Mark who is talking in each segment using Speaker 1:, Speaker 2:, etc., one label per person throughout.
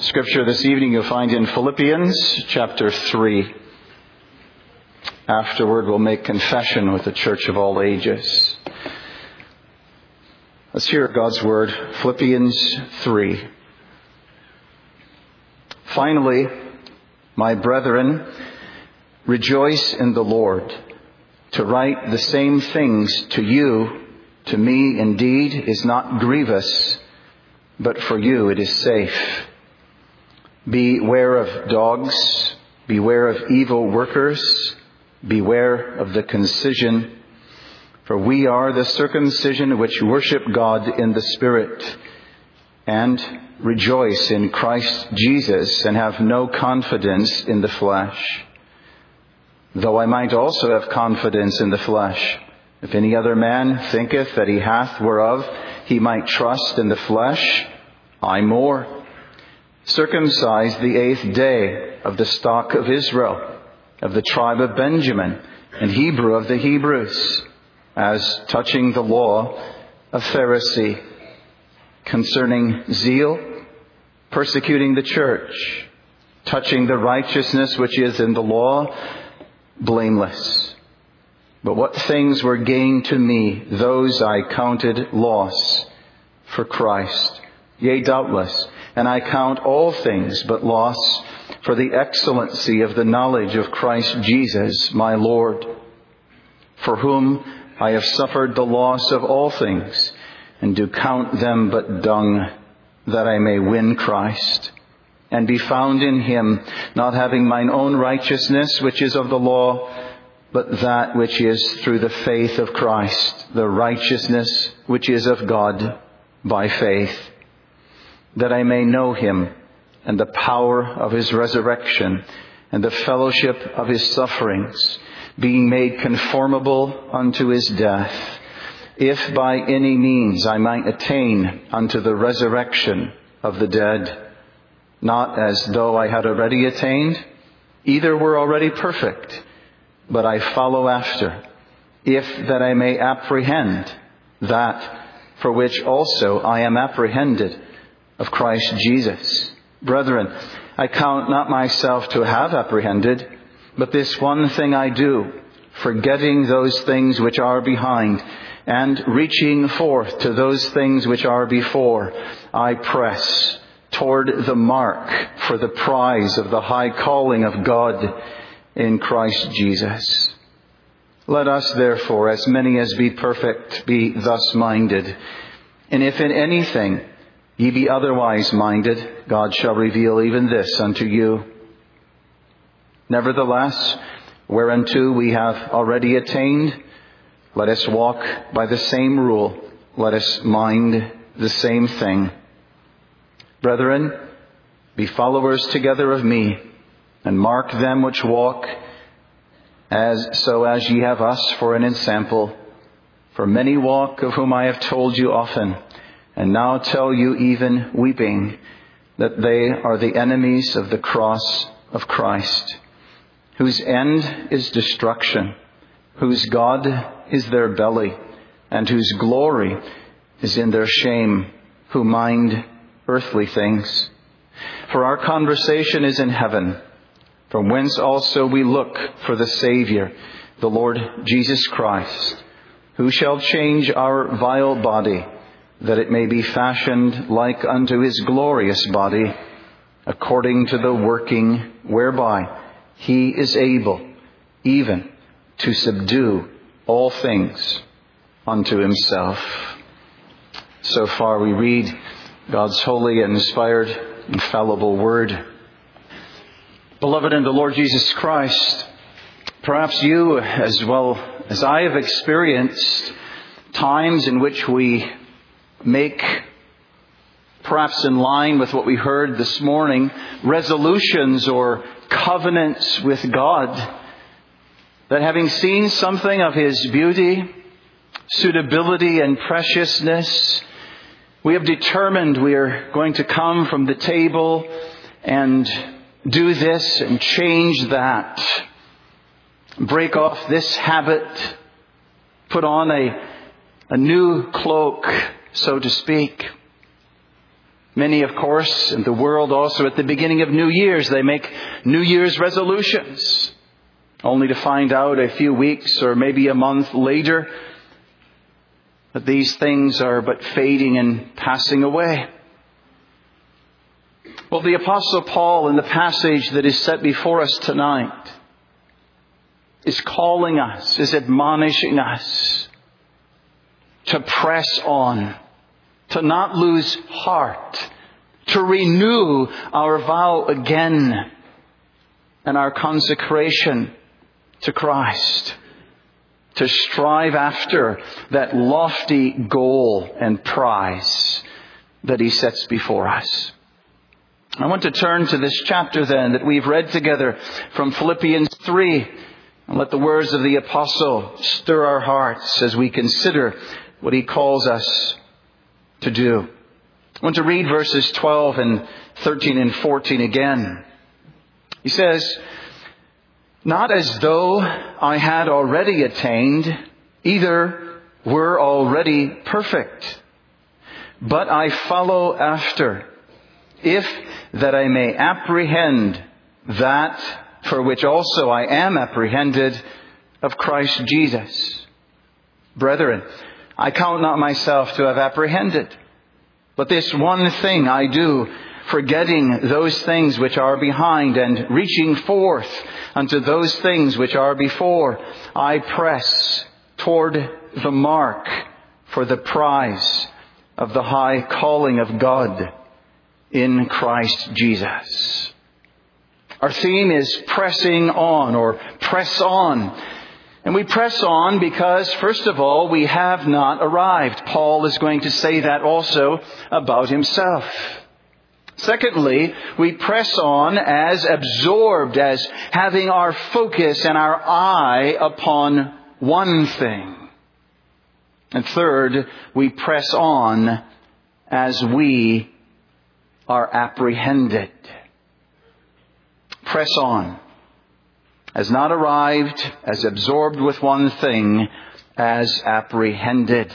Speaker 1: Scripture this evening you'll find in Philippians chapter 3. Afterward, we'll make confession with the church of all ages. Let's hear God's word, Philippians 3. Finally, my brethren, rejoice in the Lord. To write the same things to you, to me indeed, is not grievous, but for you it is safe. Beware of dogs, beware of evil workers, beware of the concision. For we are the circumcision which worship God in the Spirit, and rejoice in Christ Jesus, and have no confidence in the flesh. Though I might also have confidence in the flesh. If any other man thinketh that he hath whereof he might trust in the flesh, I more. Circumcised the 8th day, of the stock of Israel, of the tribe of Benjamin, and Hebrew of the Hebrews, as touching the law, a Pharisee, concerning zeal, persecuting the church, touching the righteousness which is in the law, blameless. But what things were gain to me, those I counted loss for Christ. Yea, doubtless, and I count all things but loss for the excellency of the knowledge of Christ Jesus, my Lord, for whom I have suffered the loss of all things, and do count them but dung, that I may win Christ, and be found in him, not having mine own righteousness, which is of the law, but that which is through the faith of Christ, the righteousness which is of God by faith, that I may know him, and the power of his resurrection, and the fellowship of his sufferings, being made conformable unto his death, if by any means I might attain unto the resurrection of the dead. Not as though I had already attained, either were already perfect, but I follow after, if that I may apprehend that for which also I am apprehended of Christ Jesus. Brethren, I count not myself to have apprehended, but this one thing I do, forgetting those things which are behind, and reaching forth to those things which are before, I press toward the mark for the prize of the high calling of God in Christ Jesus. Let us therefore, as many as be perfect, be thus minded. And if in anything ye be otherwise minded, God shall reveal even this unto you. Nevertheless, whereunto we have already attained, let us walk by the same rule. Let us mind the same thing. Brethren, be followers together of me, and mark them which walk as ye have us for an ensample. For many walk, of whom I have told you often, and now tell you even weeping, that they are the enemies of the cross of Christ, whose end is destruction, whose God is their belly, and whose glory is in their shame, who mind earthly things. For our conversation is in heaven, from whence also we look for the Savior, the Lord Jesus Christ, who shall change our vile body, that it may be fashioned like unto his glorious body, according to the working whereby he is able even to subdue all things unto himself. So far we read God's holy and inspired, infallible word. Beloved in the Lord Jesus Christ, perhaps you, as well as I, have experienced times in which we make, perhaps in line with what we heard this morning, resolutions or covenants with God, that having seen something of his beauty, suitability, and preciousness, we have determined we are going to come from the table and do this and change that. Break off this habit. Put on a new cloak, so to speak. Many, of course, in the world also at the beginning of New Year's, they make New Year's resolutions, only to find out a few weeks or maybe a month later that these things are but fading and passing away. Well, the Apostle Paul, in the passage that is set before us tonight, is calling us, is admonishing us to press on, to not lose heart, to renew our vow again and our consecration to Christ, to strive after that lofty goal and prize that He sets before us. I want to turn to this chapter then that we've read together from Philippians 3, and let the words of the Apostle stir our hearts as we consider what he calls us to do. I want to read verses 12 and 13 and 14 again. He says, "Not as though I had already attained, either were already perfect, but I follow after, if that I may apprehend that for which also I am apprehended of Christ Jesus. Brethren, I count not myself to have apprehended, but this one thing I do, forgetting those things which are behind and reaching forth unto those things which are before, I press toward the mark for the prize of the high calling of God in Christ Jesus." Our theme is pressing on, or press on. And we press on because, first of all, we have not arrived. Paul is going to say that also about himself. Secondly, we press on as absorbed, as having our focus and our eye upon one thing. And third, we press on as we are apprehended. Press on, as not arrived, as absorbed with one thing, as apprehended.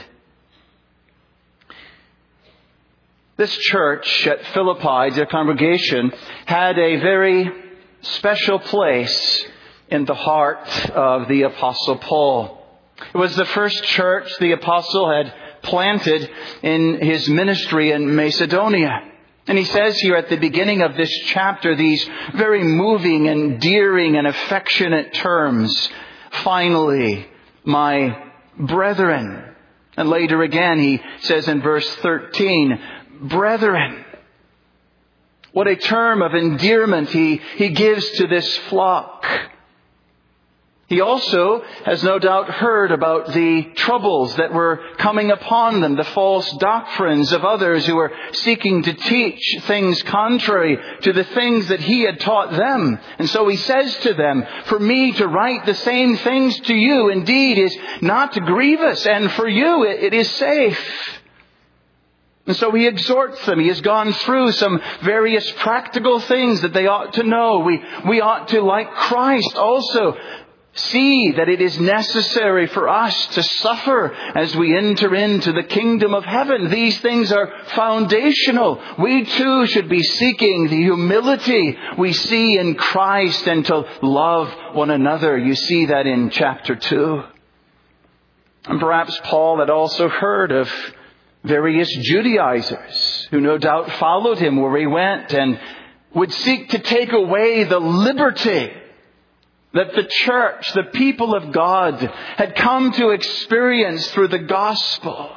Speaker 1: This church at Philippi, the congregation, had a very special place in the heart of the Apostle Paul. It was the first church the Apostle had planted in his ministry in Macedonia. And he says here at the beginning of this chapter these very moving, endearing, and affectionate terms. "Finally, my brethren." And later again he says in verse 13, "Brethren." What a term of endearment he gives to this flock. He also has no doubt heard about the troubles that were coming upon them, the false doctrines of others who were seeking to teach things contrary to the things that he had taught them. And so he says to them, "For me to write the same things to you indeed is not grievous, and for you it is safe." And so he exhorts them. He has gone through some various practical things that they ought to know. We ought to, like Christ, also see that it is necessary for us to suffer as we enter into the kingdom of heaven. These things are foundational. We too should be seeking the humility we see in Christ and to love one another. You see that in chapter 2. And perhaps Paul had also heard of various Judaizers who no doubt followed him where he went and would seek to take away the liberty that the church, the people of God, had come to experience through the gospel.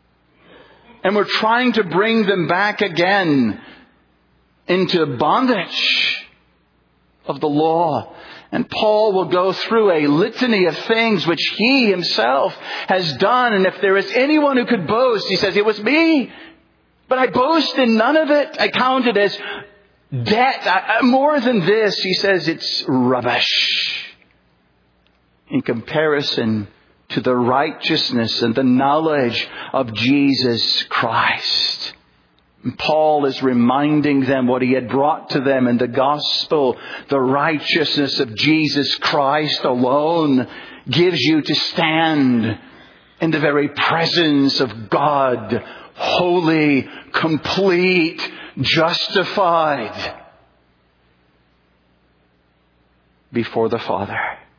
Speaker 1: And we're trying to bring them back again into bondage of the law. And Paul will go through a litany of things which he himself has done. And if there is anyone who could boast, he says, it was me. But I boast in none of it. I count it as debt. More than this, he says, it's rubbish in comparison to the righteousness and the knowledge of Jesus Christ. And Paul is reminding them what he had brought to them in the gospel. The righteousness of Jesus Christ alone gives you to stand in the very presence of God, holy, complete, justified before the Father.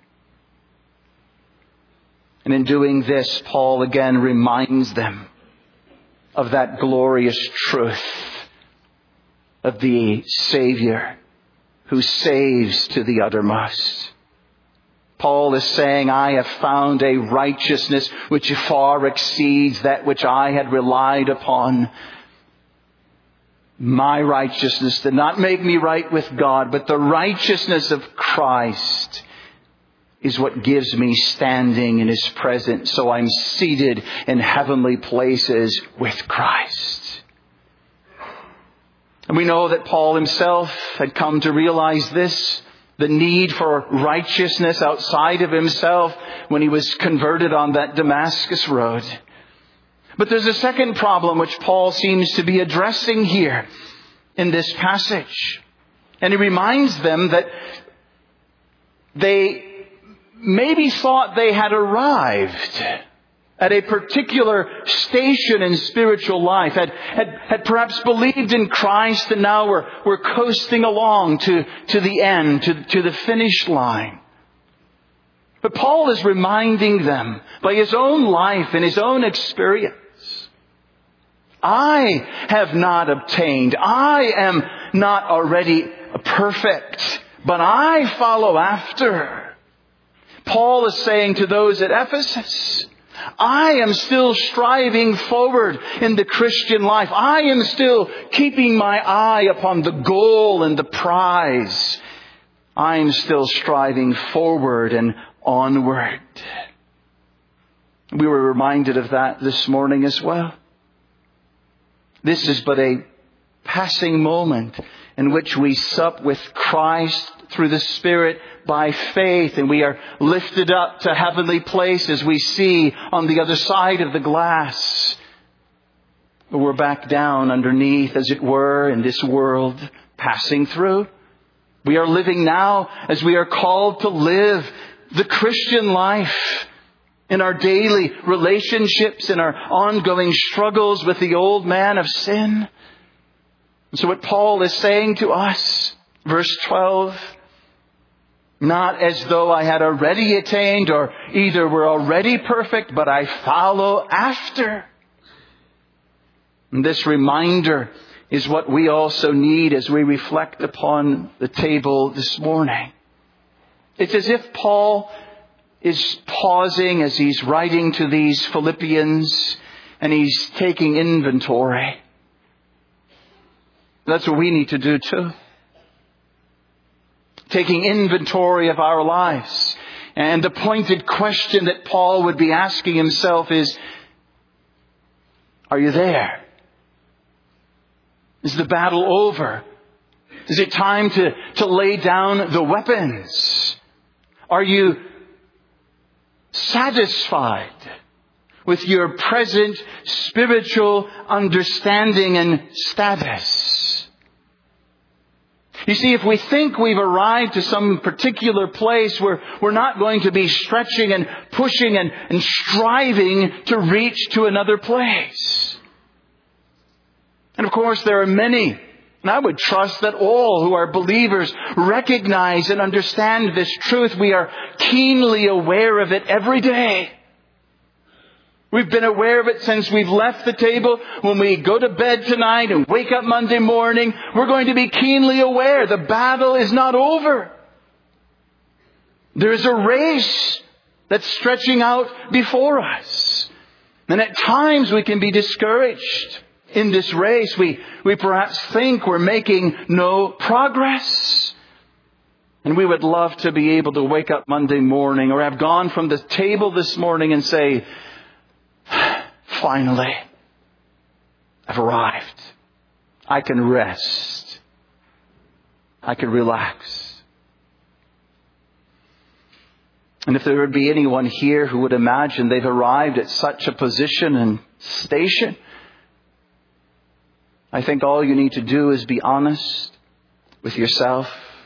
Speaker 1: And in doing this, Paul again reminds them of that glorious truth of the Savior who saves to the uttermost. Paul is saying, I have found a righteousness which far exceeds that which I had relied upon. My righteousness did not make me right with God, but the righteousness of Christ is what gives me standing in His presence. So I'm seated in heavenly places with Christ. And we know that Paul himself had come to realize this, the need for righteousness outside of himself when he was converted on that Damascus road. But there's a second problem which Paul seems to be addressing here in this passage. And he reminds them that they maybe thought they had arrived at a particular station in spiritual life, had perhaps believed in Christ, and now we're coasting along to the end, to the finish line. But Paul is reminding them by his own life and his own experience, I have not obtained, I am not already perfect, but I follow after. Paul is saying to those at Ephesus, I am still striving forward in the Christian life. I am still keeping my eye upon the goal and the prize. I am still striving forward and onward. We were reminded of that this morning as well. This is but a passing moment in which we sup with Christ through the Spirit by faith, and we are lifted up to heavenly places we see on the other side of the glass. But we're back down underneath, as it were, in this world, passing through. We are living now as we are called to live the Christian life in our daily relationships, in our ongoing struggles with the old man of sin. And so what Paul is saying to us, verse 12, not as though I had already attained or either were already perfect, but I follow after. And this reminder is what we also need as we reflect upon the table this morning. It's as if Paul is pausing as he's writing to these Philippians and he's taking inventory. That's what we need to do too. Taking inventory of our lives. And the pointed question that Paul would be asking himself is, are you there? Is the battle over? Is it time to lay down the weapons? Are you satisfied with your present spiritual understanding and status? You see, if we think we've arrived to some particular place where we're not going to be stretching and pushing and striving to reach to another place. And of course, there are many, and I would trust that all who are believers recognize and understand this truth. We are keenly aware of it every day. We've been aware of it since we've left the table. When we go to bed tonight and wake up Monday morning, we're going to be keenly aware the battle is not over. There is a race that's stretching out before us. And at times we can be discouraged in this race. We perhaps think we're making no progress. And we would love to be able to wake up Monday morning or have gone from the table this morning and say, finally, I've arrived. I can rest. I can relax. And if there would be anyone here who would imagine they've arrived at such a position and station, I think all you need to do is be honest with yourself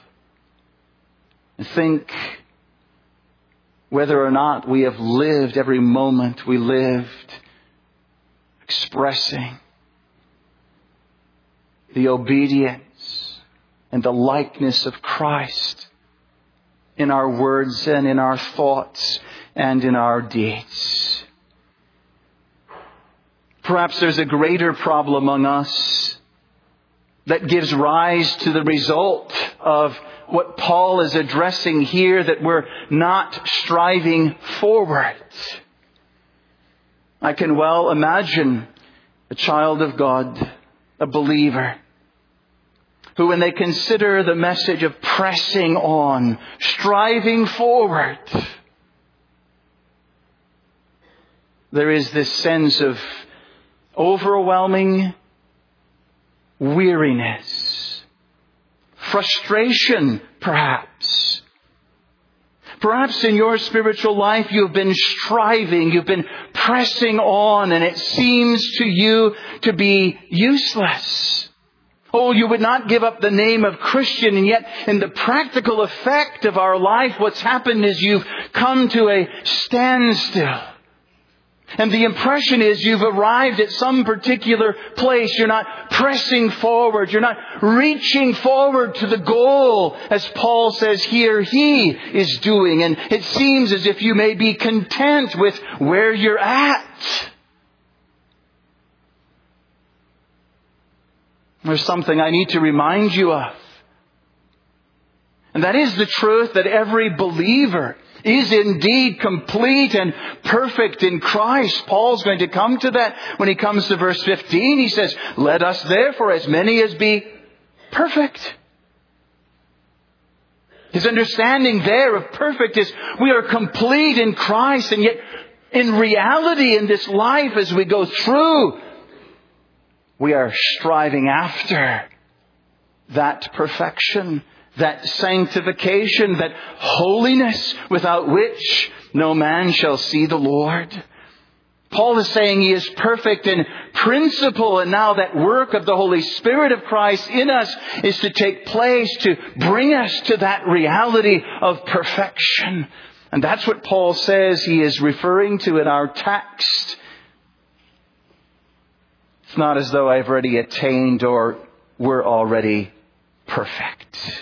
Speaker 1: and think whether or not we have lived every moment we lived expressing the obedience and the likeness of Christ in our words and in our thoughts and in our deeds. Perhaps there's a greater problem among us that gives rise to the result of what Paul is addressing here, that we're not striving forward. I can well imagine a child of God, a believer, who when they consider the message of pressing on, striving forward, there is this sense of overwhelming weariness, frustration perhaps. Perhaps in your spiritual life you've been striving, you've been pressing on, and it seems to you to be useless. Oh, you would not give up the name of Christian, and yet in the practical effect of our life, what's happened is you've come to a standstill. And the impression is you've arrived at some particular place. You're not pressing forward. You're not reaching forward to the goal, as Paul says here he is doing. And it seems as if you may be content with where you're at. There's something I need to remind you of. And that is the truth that every believer is indeed complete and perfect in Christ. Paul's going to come to that when he comes to verse 15. He says, let us therefore as many as be perfect. His understanding there of perfect is we are complete in Christ, and yet in reality in this life as we go through, we are striving after that perfection, that sanctification, that holiness without which no man shall see the Lord. Paul is saying he is perfect in principle, and now that work of the Holy Spirit of Christ in us is to take place to bring us to that reality of perfection. And that's what Paul says he is referring to in our text. It's not as though I've already attained or we're already perfect.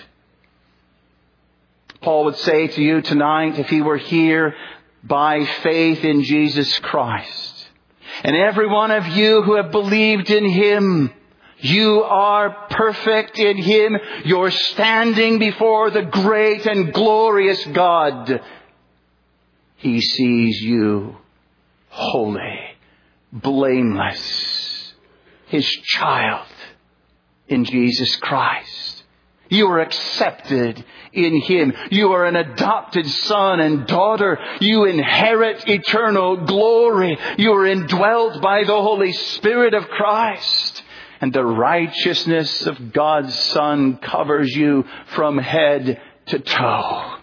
Speaker 1: Paul would say to you tonight, if he were here by faith in Jesus Christ, and every one of you who have believed in Him, you are perfect in Him. You're standing before the great and glorious God. He sees you holy, blameless, His child in Jesus Christ. You are accepted in Him. You are an adopted son and daughter. You inherit eternal glory. You are indwelt by the Holy Spirit of Christ. And the righteousness of God's Son covers you from head to toe.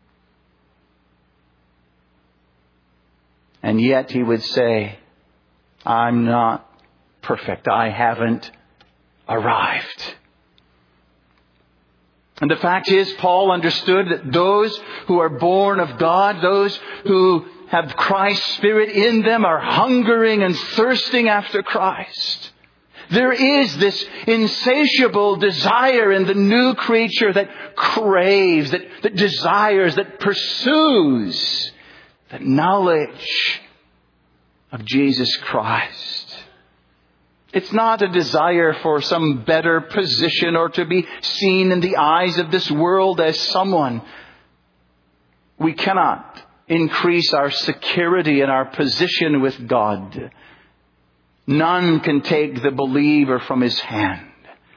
Speaker 1: And yet he would say, I'm not perfect. I haven't arrived. And the fact is, Paul understood that those who are born of God, those who have Christ's Spirit in them, are hungering and thirsting after Christ. There is this insatiable desire in the new creature that craves, that desires, that pursues the knowledge of Jesus Christ. It's not a desire for some better position or to be seen in the eyes of this world as someone. We cannot increase our security and our position with God. None can take the believer from his hand.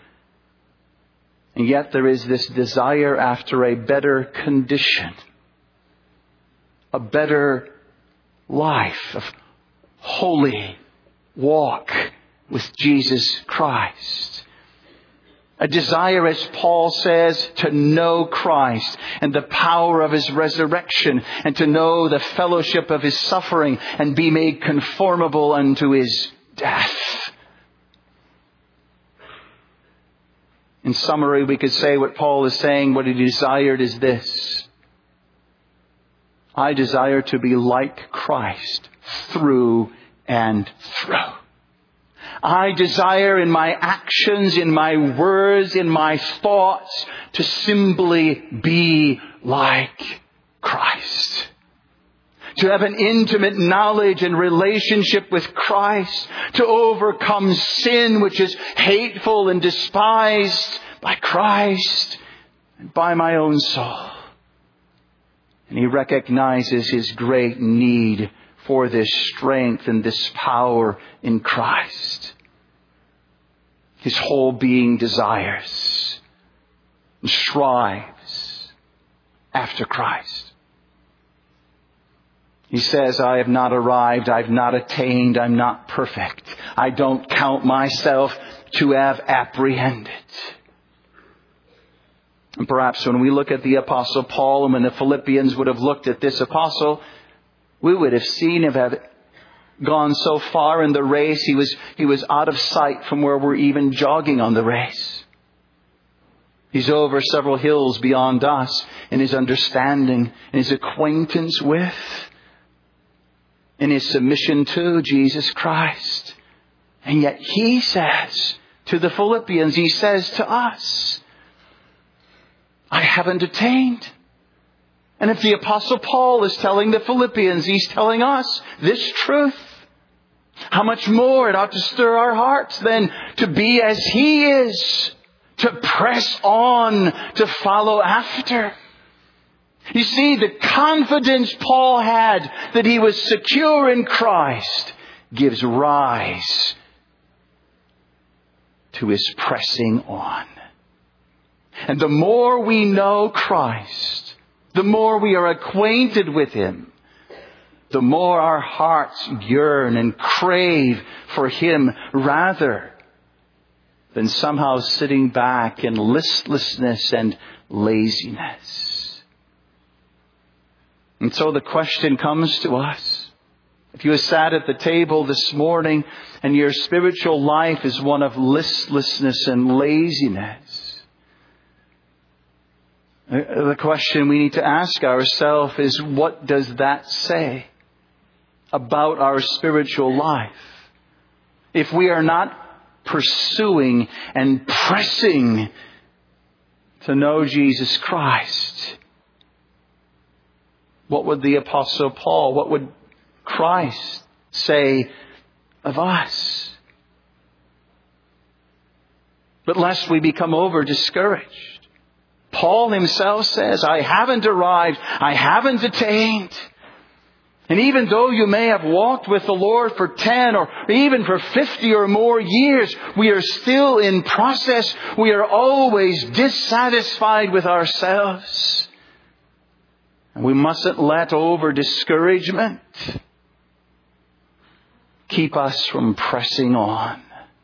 Speaker 1: And yet there is this desire after a better condition, a better life of holy walk with Jesus Christ. A desire, as Paul says, to know Christ and the power of His resurrection, and to know the fellowship of His suffering and be made conformable unto His death. In summary, we could say what Paul is saying, what he desired is this: I desire to be like Christ through and through. I desire in my actions, in my words, in my thoughts to simply be like Christ. To have an intimate knowledge and relationship with Christ. To overcome sin which is hateful and despised by Christ and by my own soul. And he recognizes his great need for this strength and this power in Christ. His whole being desires and strives after Christ. He says, I have not arrived, I've not attained, I'm not perfect. I don't count myself to have apprehended. And perhaps when we look at the Apostle Paul and when the Philippians would have looked at this apostle, we would have seen him have gone so far in the race, he was out of sight from where we're even jogging on the race. He's over several hills beyond us in his understanding and his acquaintance with in his submission to Jesus Christ. And yet he says to the Philippians, he says to us, I haven't attained. And if the Apostle Paul is telling the Philippians, he's telling us this truth. How much more it ought to stir our hearts than to be as he is, to press on, to follow after. You see, the confidence Paul had that he was secure in Christ gives rise to his pressing on. And the more we know Christ, the more we are acquainted with him, the more our hearts yearn and crave for him rather than somehow sitting back in listlessness and laziness. And so the question comes to us. If you have sat at the table this morning and your spiritual life is one of listlessness and laziness, the question we need to ask ourselves is, what does that say about our spiritual life? If we are not pursuing and pressing to know Jesus Christ, what would the Apostle Paul, what would Christ say of us? But lest we become over discouraged, Paul himself says, I haven't arrived, I haven't attained. And even though you may have walked with the Lord for 10 or even for 50 or more years, we are still in process. We are always dissatisfied with ourselves. And we mustn't let over discouragement keep us from pressing on.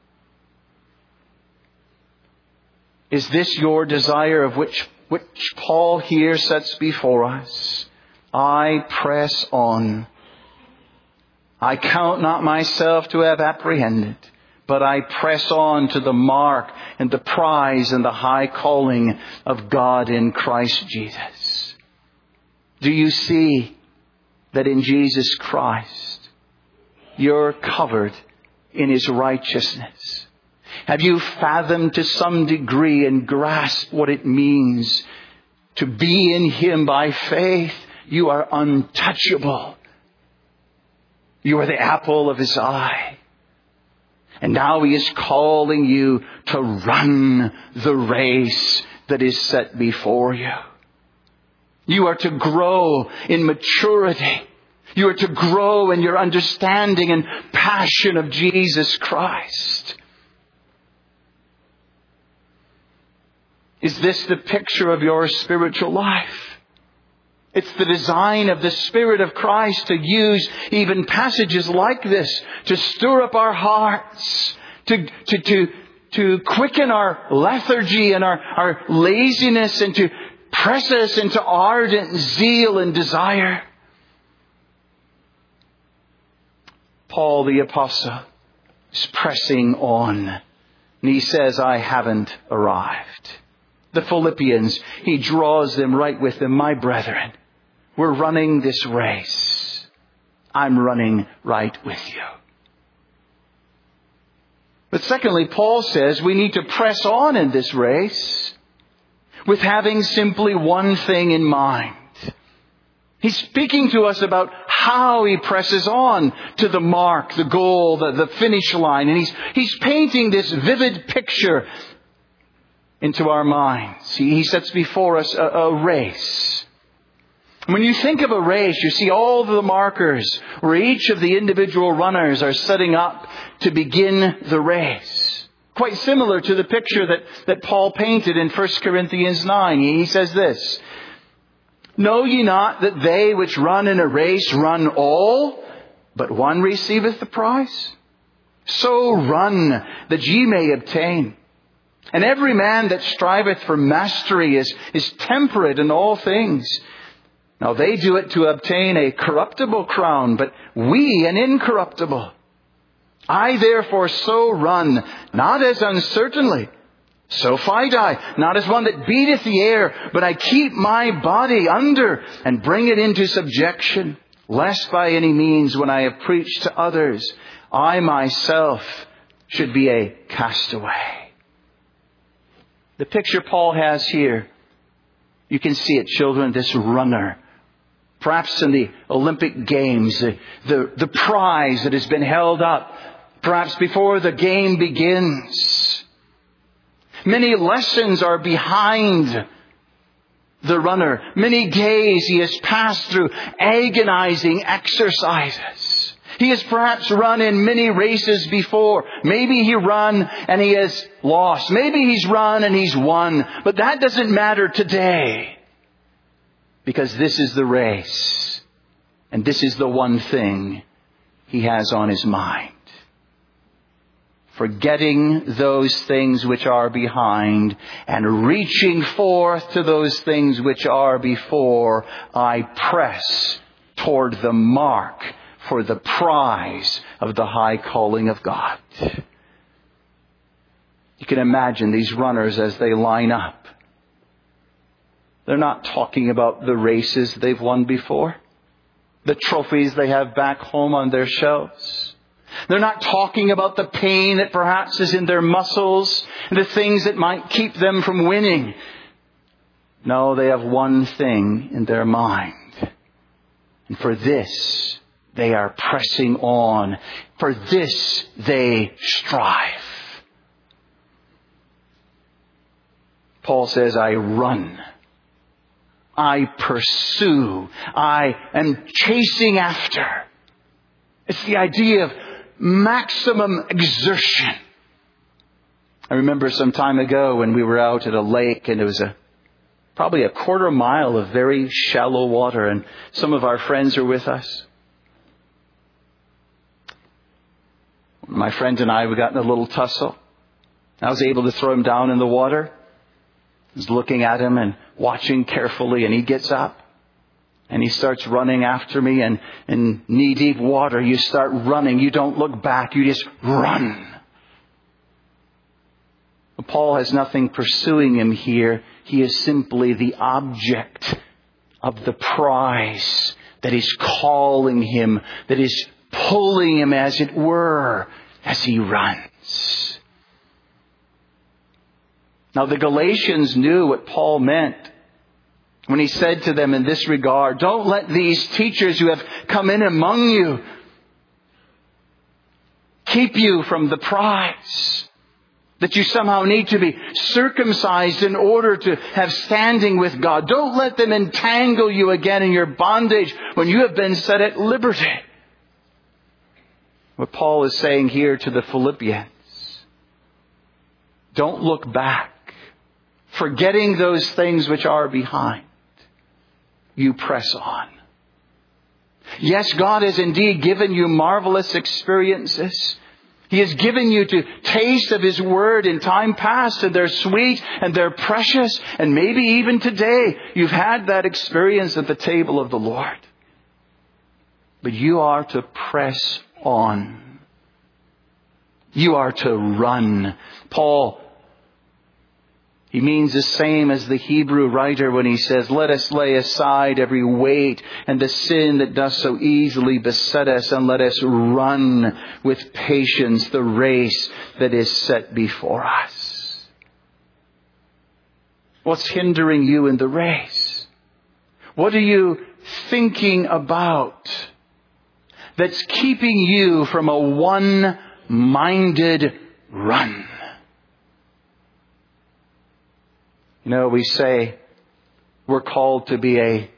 Speaker 1: Is this your desire of which Paul here sets before us? I press on. I count not myself to have apprehended, but I press on to the mark and the prize and the high calling of God in Christ Jesus. Do you see that in Jesus Christ you're covered in his righteousness? Have you fathomed to some degree and grasped what it means to be in him by faith? You are untouchable. You are the apple of his eye. And now he is calling you to run the race that is set before you. You are to grow in maturity. You are to grow in your understanding and passion of Jesus Christ. Is this the picture of your spiritual life? It's the design of the Spirit of Christ to use even passages like this to stir up our hearts, to quicken our lethargy and our laziness, and to press us into ardent zeal and desire. Paul the Apostle is pressing on. And he says, I haven't arrived. The Philippians, he draws them right with him. My brethren, we're running this race. I'm running right with you. But secondly, Paul says we need to press on in this race with having simply one thing in mind. He's speaking to us about how he presses on to the mark, the goal, the finish line. And he's painting this vivid picture into our minds. He sets before us a race. When you think of a race, you see all the markers where each of the individual runners are setting up to begin the race. Quite similar to the picture that Paul painted in 1 Corinthians 9. He says this, "Know ye not that they which run in a race run all, but one receiveth the prize? So run that ye may obtain. And every man that striveth for mastery is temperate in all things. Now they do it to obtain a corruptible crown, but we an incorruptible. I therefore so run, not as uncertainly. So fight I, not as one that beateth the air, but I keep my body under and bring it into subjection, lest by any means when I have preached to others, I myself should be a castaway." The picture Paul has here, you can see it, children, this runner. Perhaps in the Olympic Games, the prize that has been held up, perhaps before the game begins. Many lessons are behind the runner. Many days he has passed through agonizing exercises. He has perhaps run in many races before. Maybe he run and he has lost. Maybe he's run and he's won. But that doesn't matter today. Because this is the race. And this is the one thing he has on his mind. Forgetting those things which are behind and reaching forth to those things which are before, I press toward the mark for the prize of the high calling of God. You can imagine these runners as they line up. They're not talking about the races they've won before, the trophies they have back home on their shelves. They're not talking about the pain that perhaps is in their muscles and the things that might keep them from winning. No, they have one thing in their mind. And for this, they are pressing on. For this, they strive. Paul says, I run. I pursue. I am chasing after. It's the idea of maximum exertion. I remember some time ago when we were out at a lake and it was probably a quarter mile of very shallow water and some of our friends were with us. My friend and I, we got in a little tussle. I was able to throw him down in the water. I was looking at him and watching carefully, and he gets up and he starts running after me, and in knee-deep water you start running. You don't look back, you just run. But Paul has nothing pursuing him here. He is simply the object of the prize that is calling him, that is pulling him, as it were, as he runs. Now the Galatians knew what Paul meant when he said to them in this regard, don't let these teachers who have come in among you keep you from the prize. That you somehow need to be circumcised in order to have standing with God. Don't let them entangle you again in your bondage when you have been set at liberty. What Paul is saying here to the Philippians, don't look back. Forgetting those things which are behind, you press on. Yes, God has indeed given you marvelous experiences. He has given you to taste of His Word in time past, and they're sweet and they're precious. And maybe even today you've had that experience at the table of the Lord. But you are to press on. You are to run. Paul, He means the same as the Hebrew writer when he says, let us lay aside every weight and the sin that does so easily beset us, and let us run with patience the race that is set before us. What's hindering you in the race? What are you thinking about that's keeping you from a one-minded run? You know, we say we're called to be a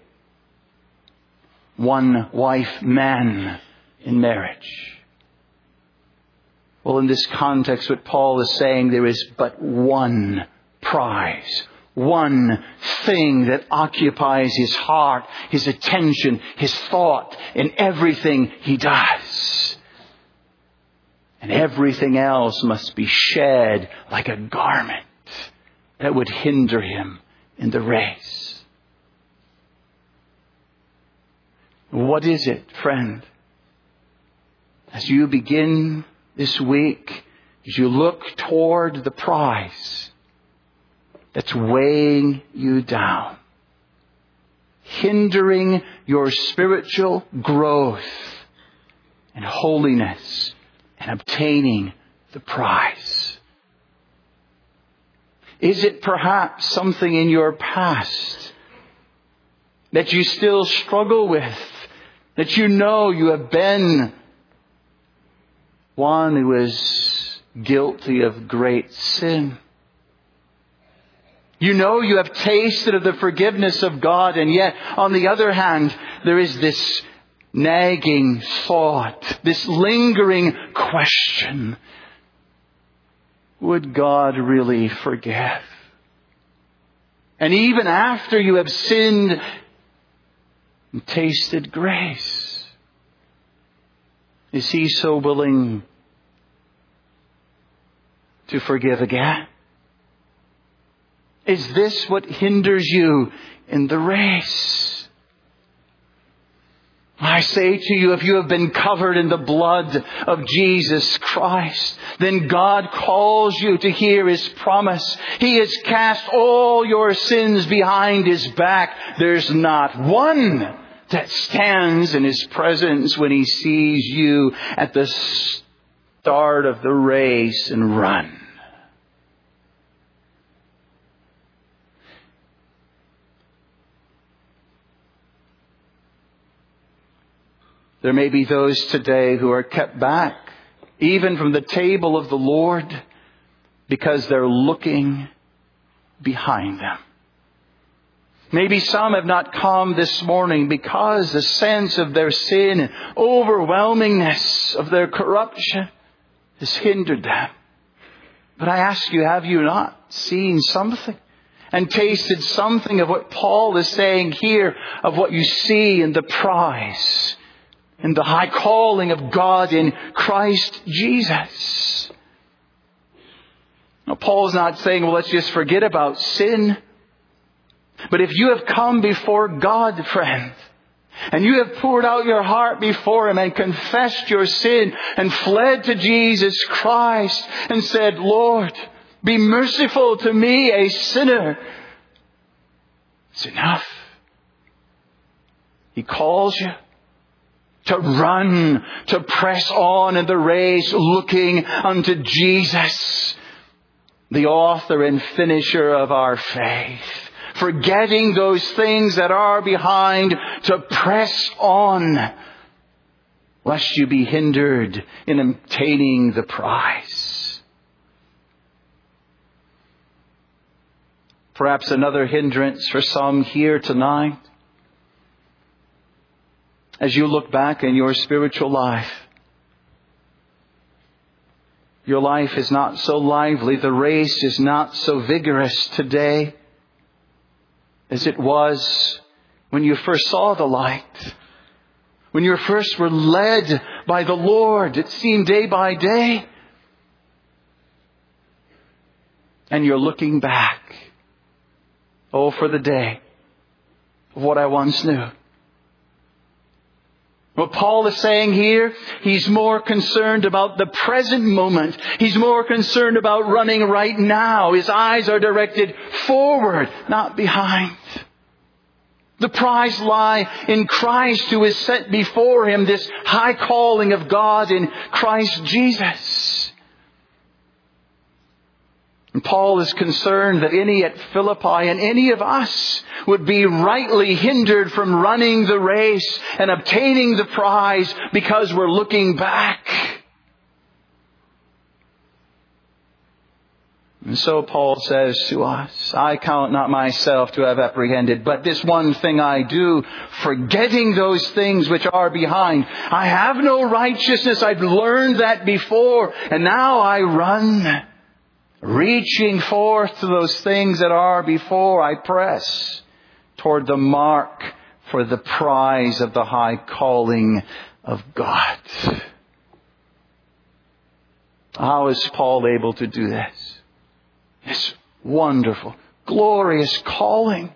Speaker 1: one-wife man in marriage. Well, in this context, what Paul is saying, there is but one prize, one thing that occupies his heart, his attention, his thought, in everything he does. And everything else must be shed like a garment that would hinder him in the race. What is it, friend? As you begin this week, as you look toward the prize that's weighing you down, hindering your spiritual growth and holiness and obtaining the prize? Is it perhaps something in your past that you still struggle with, that you know you have been one who is guilty of great sin? You know you have tasted of the forgiveness of God, and yet, on the other hand, there is this nagging thought, this lingering question. Would God really forgive? And even after you have sinned and tasted grace, is He so willing to forgive again? Is this what hinders you in the race? I say to you, if you have been covered in the blood of Jesus Christ, then God calls you to hear His promise. He has cast all your sins behind His back. There's not one that stands in His presence when He sees you at the start of the race and run. There may be those today who are kept back, even from the table of the Lord, because they're looking behind them. Maybe some have not come this morning because the sense of their sin and overwhelmingness of their corruption has hindered them. But I ask you, have you not seen something and tasted something of what Paul is saying here, of what you see in the prize, in the high calling of God in Christ Jesus? Now, Paul's not saying, well, let's just forget about sin. But if you have come before God, friend, and you have poured out your heart before Him and confessed your sin and fled to Jesus Christ and said, Lord, be merciful to me, a sinner, it's enough. He calls you to run, to press on in the race, looking unto Jesus, the author and finisher of our faith. Forgetting those things that are behind, to press on, lest you be hindered in obtaining the prize. Perhaps another hindrance for some here tonight, as you look back in your spiritual life, your life is not so lively. The race is not so vigorous today as it was when you first saw the light. When you first were led by the Lord, it seemed day by day. And you're looking back. Oh, for the day of what I once knew. What Paul is saying here, he's more concerned about the present moment. He's more concerned about running right now. His eyes are directed forward, not behind. The prize lie in Christ, who is set before him, this high calling of God in Christ Jesus. And Paul is concerned that any at Philippi and any of us would be rightly hindered from running the race and obtaining the prize because we're looking back. And so Paul says to us, I count not myself to have apprehended, but this one thing I do, forgetting those things which are behind. I have no righteousness. I've learned that before. And now I run, reaching forth to those things that are before. I press toward the mark for the prize of the high calling of God. How is Paul able to do this? This wonderful, glorious calling.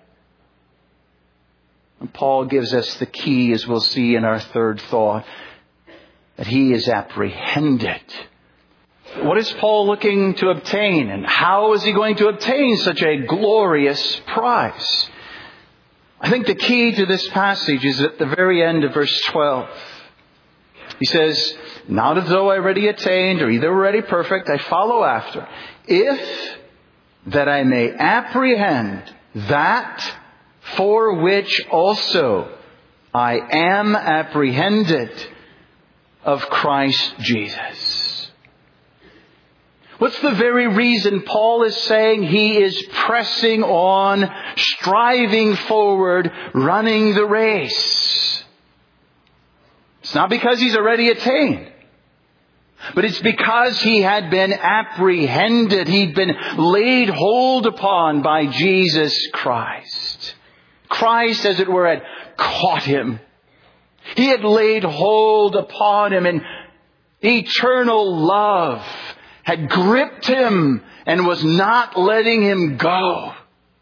Speaker 1: And Paul gives us the key, as we'll see in our third thought, that he is apprehended. What is Paul looking to obtain? And how is he going to obtain such a glorious prize? I think the key to this passage is at the very end of verse 12. He says, not as though I already attained or either already perfect, I follow after. If that I may apprehend that for which also I am apprehended of Christ Jesus. What's the very reason Paul is saying he is pressing on, striving forward, running the race? It's not because he's already attained. But it's because he had been apprehended. He'd been laid hold upon by Jesus Christ. Christ, as it were, had caught him. He had laid hold upon him, and eternal love had gripped him and was not letting him go.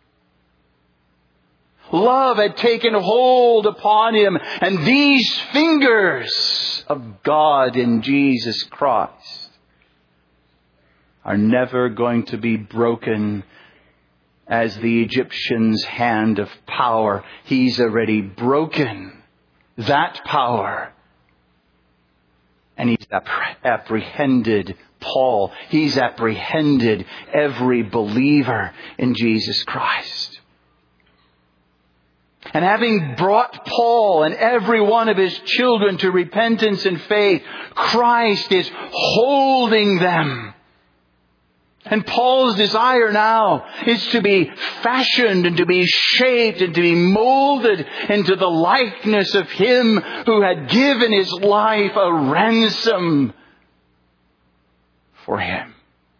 Speaker 1: Love had taken hold upon him, and these fingers of God in Jesus Christ are never going to be broken as the Egyptian's hand of power. He's already broken that power. And he's apprehended Paul. He's apprehended every believer in Jesus Christ. And having brought Paul and every one of his children to repentance and faith, Christ is holding them. And Paul's desire now is to be fashioned and to be shaped and to be molded into the likeness of Him who had given His life a ransom for him.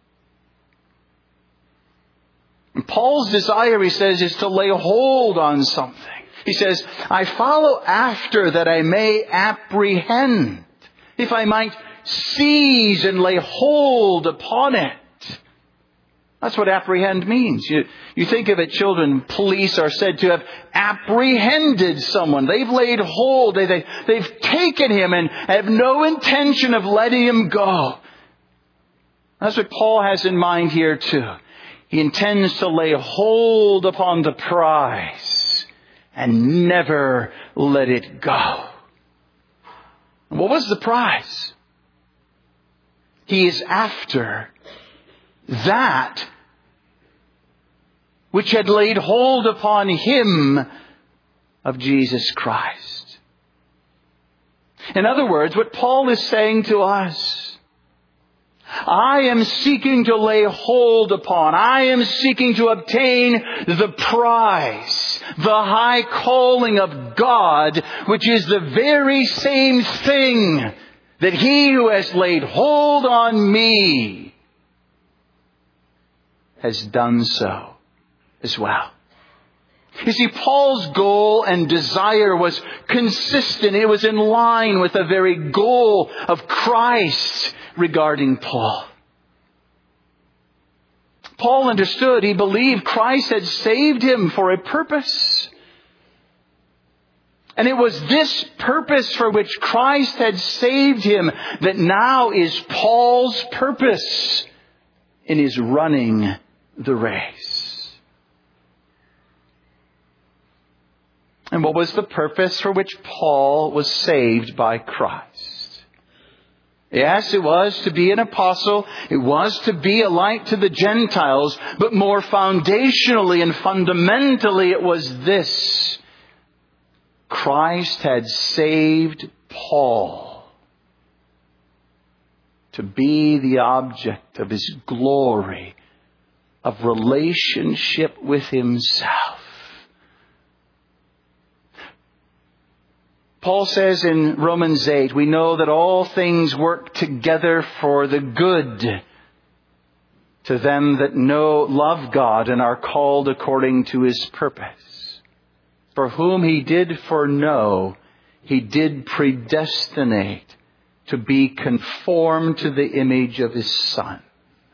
Speaker 1: And Paul's desire, he says, is to lay hold on something. He says, I follow after that I may apprehend, if I might seize and lay hold upon it. That's what apprehend means. You think of it, children, police are said to have apprehended someone. They've laid hold, they've taken him and have no intention of letting him go. That's what Paul has in mind here too. He intends to lay hold upon the prize and never let it go. What was the prize? He is after that which had laid hold upon him of Jesus Christ. In other words, what Paul is saying to us, I am seeking to lay hold upon, I am seeking to obtain the prize, the high calling of God, which is the very same thing that He who has laid hold on me has done so as well. You see, Paul's goal and desire was consistent. It was in line with the very goal of Christ regarding Paul. Paul understood, he believed Christ had saved him for a purpose. And it was this purpose for which Christ had saved him that now is Paul's purpose in his running the race. And what was the purpose for which Paul was saved by Christ? Yes, it was to be an apostle. It was to be a light to the Gentiles. But more foundationally and fundamentally, it was this. Christ had saved Paul to be the object of his glory, of relationship with himself. Paul says in Romans 8, we know that all things work together for the good to them that love God and are called according to his purpose. For whom he did foreknow, he did predestinate to be conformed to the image of his Son.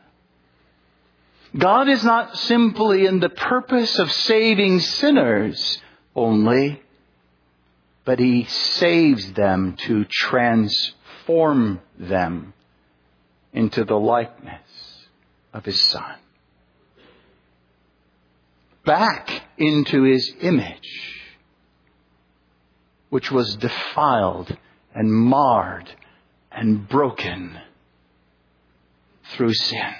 Speaker 1: God is not simply in the purpose of saving sinners only, but he saves them to transform them into the likeness of his Son. Back into his image, which was defiled and marred and broken through sin.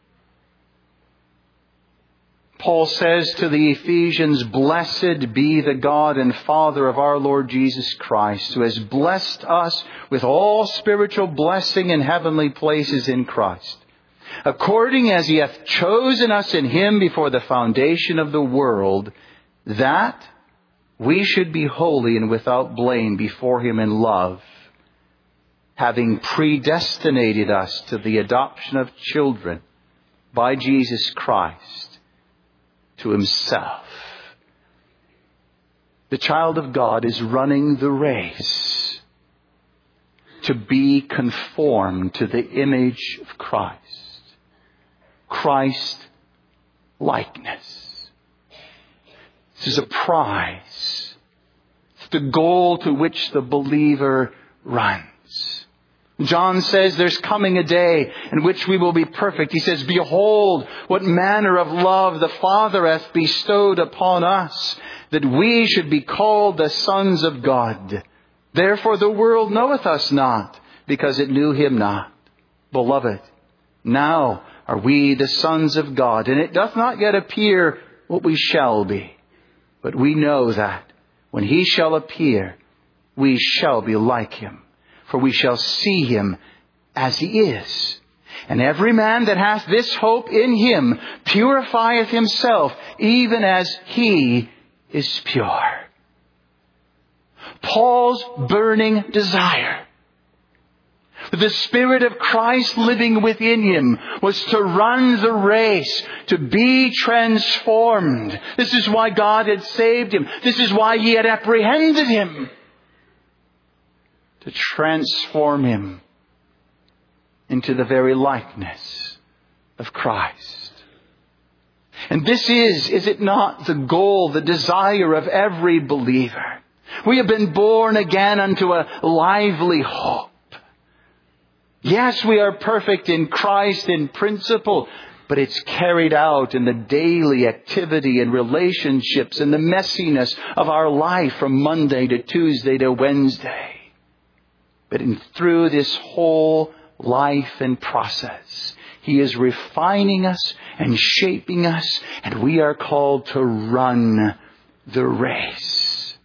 Speaker 1: Paul says to the Ephesians, "Blessed be the God and Father of our Lord Jesus Christ, who has blessed us with all spiritual blessing in heavenly places in Christ, according as he hath chosen us in him before the foundation of the world, that we should be holy and without blame before him in love, having predestinated us to the adoption of children by Jesus Christ to himself." The child of God is running the race to be conformed to the image of Christ. Christ likeness. This is a prize. It's the goal to which the believer runs. John says there's coming a day in which we will be perfect. He says, "Behold, what manner of love the Father hath bestowed upon us, that we should be called the sons of God. Therefore the world knoweth us not, because it knew him not. Beloved, now are we the sons of God, and it doth not yet appear what we shall be. But we know that when he shall appear, we shall be like him. For we shall see him as he is. And every man that hath this hope in him purifieth himself, even as he is pure." Paul's burning desire, the Spirit of Christ living within him, was to run the race, to be transformed. This is why God had saved him. This is why he had apprehended him. To transform him into the very likeness of Christ. And this is it not the goal, the desire of every believer? We have been born again unto a lively hope. Yes, we are perfect in Christ in principle, but it's carried out in the daily activity and relationships and the messiness of our life from Monday to Tuesday to Wednesday. But through this whole life and process, he is refining us and shaping us, and we are called to run the race.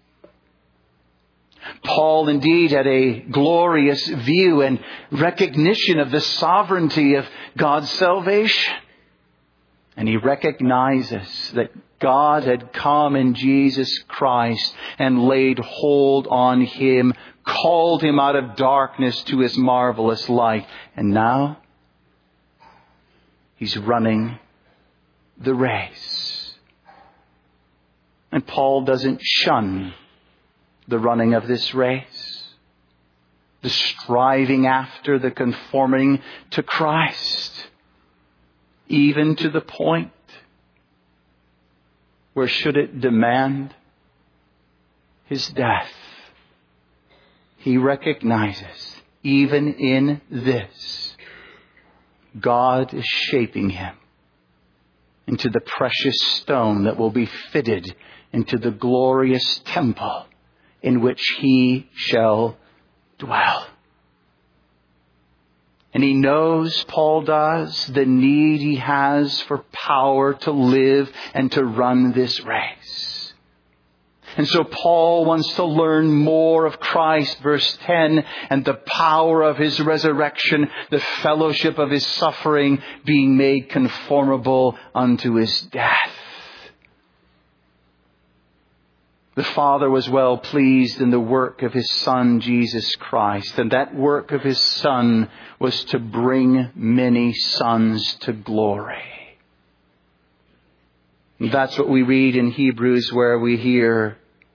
Speaker 1: Paul indeed had a glorious view and recognition of the sovereignty of God's salvation. And he recognizes that God had come in Jesus Christ and laid hold on him, called him out of darkness to his marvelous light. And now he's running the race. And Paul doesn't shun the running of this race, the striving after, the conforming to Christ, even to the point where, should it demand, his death. he recognizes, even in this, God is shaping him into the precious stone that will be fitted into the glorious temple in which he shall dwell. And he knows, Paul does, the need he has for power to live and to run this race. And so Paul wants to learn more of Christ, verse 10, and the power of his resurrection, the fellowship of his suffering, being made conformable unto his death. The Father was well pleased in the work of his Son, Jesus Christ. And that work of his Son was to bring many sons to glory. And that's what we read in Hebrews, where we hear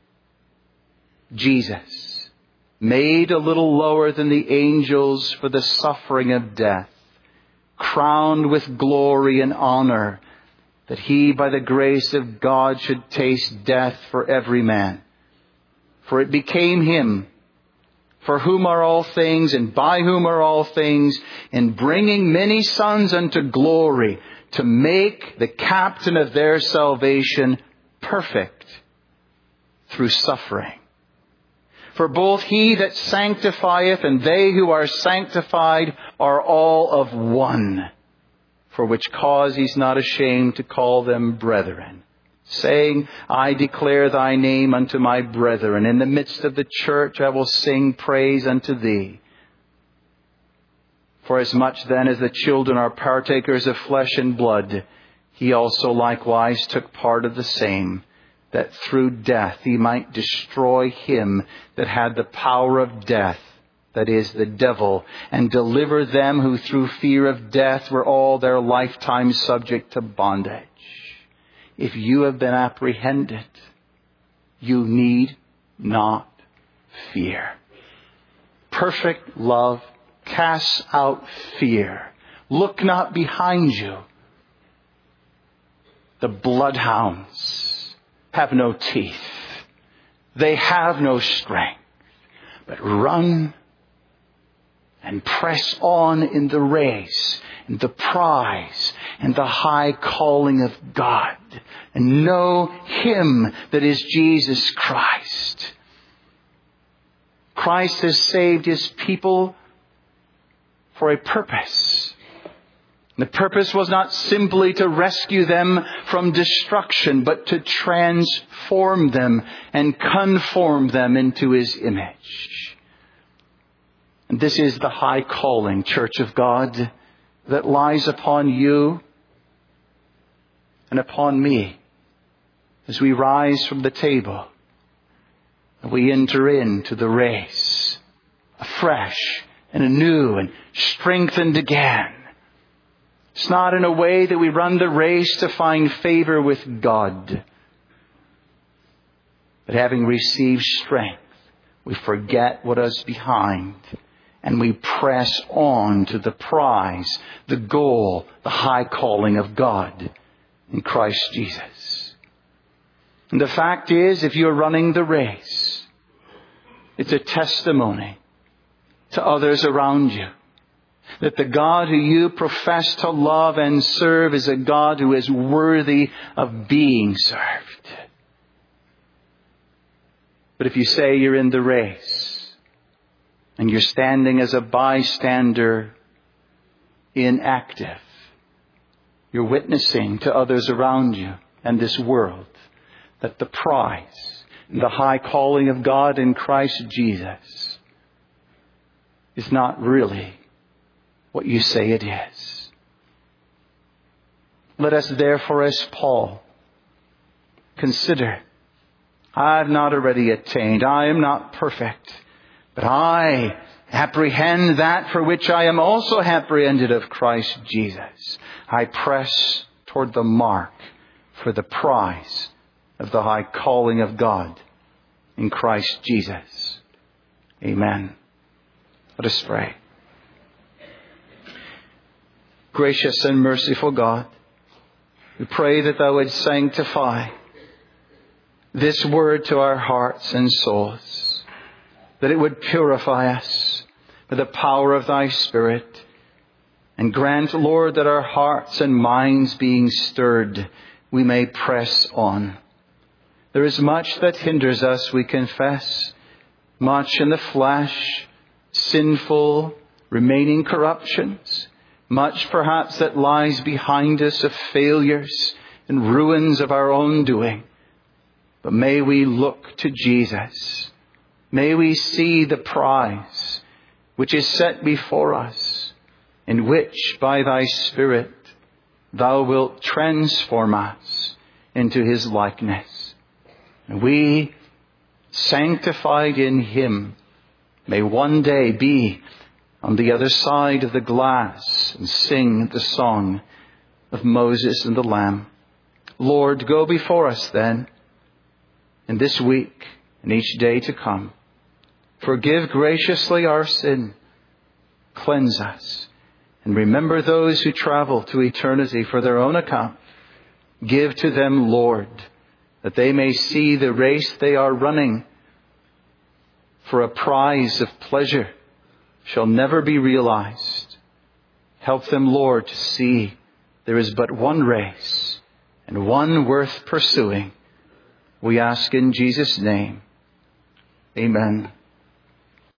Speaker 1: Jesus, made a little lower than the angels for the suffering of death, crowned with glory and honor, that he, by the grace of God, should taste death for every man. For it became him, for whom are all things, and by whom are all things, in bringing many sons unto glory, to make the captain of their salvation perfect through suffering. For both he that sanctifieth and they who are sanctified are all of one. For which cause he's not ashamed to call them brethren, saying, I declare thy name unto my brethren. In the midst of the church I will sing praise unto thee. For as much then as the children are partakers of flesh and blood, he also likewise took part of the same, that through death he might destroy him that had the power of death, that is, the devil, and deliver them who through fear of death were all their lifetime subject to bondage. If you have been apprehended, you need not fear. Perfect love casts out fear. Look not behind you. The bloodhounds have no teeth. They have no strength. But run and press on in the race, and the prize, and the high calling of God. And know him that is Jesus Christ. Christ has saved his people for a purpose. The purpose was not simply to rescue them from destruction, but to transform them and conform them into his image. And this is the high calling, Church of God, that lies upon you and upon me as we rise from the table and we enter into the race afresh and anew and strengthened again. It's not in a way that we run the race to find favor with God, but having received strength, we forget what is behind. And we press on to the prize, the goal, the high calling of God in Christ Jesus. And the fact is, if you're running the race, it's a testimony to others around you that the God who you profess to love and serve is a God who is worthy of being served. But if you say you're in the race, and you're standing as a bystander, inactive, you're witnessing to others around you and this world that the prize, the high calling of God in Christ Jesus is not really what you say it is. Let us therefore, as Paul, consider, I have not already attained, I am not perfect, but I apprehend that for which I am also apprehended of Christ Jesus. I press toward the mark for the prize of the high calling of God in Christ Jesus. Amen. Let us pray. Gracious and merciful God, we pray that Thou would sanctify this word to our hearts and souls, that it would purify us by the power of thy Spirit. And grant, Lord, that our hearts and minds being stirred, we may press on. There is much that hinders us, we confess, much in the flesh, sinful, remaining corruptions, much perhaps that lies behind us of failures and ruins of our own doing. But may we look to Jesus. May we see the prize which is set before us, in which by thy Spirit thou wilt transform us into his likeness. And we, sanctified in him, may one day be on the other side of the glass and sing the song of Moses and the Lamb. Lord, go before us then, in this week and each day to come. Forgive graciously our sin. Cleanse us. And remember those who travel to eternity for their own account. Give to them, Lord, that they may see the race they are running for a prize of pleasure shall never be realized. Help them, Lord, to see there is but one race and one worth pursuing. We ask in Jesus' name. Amen.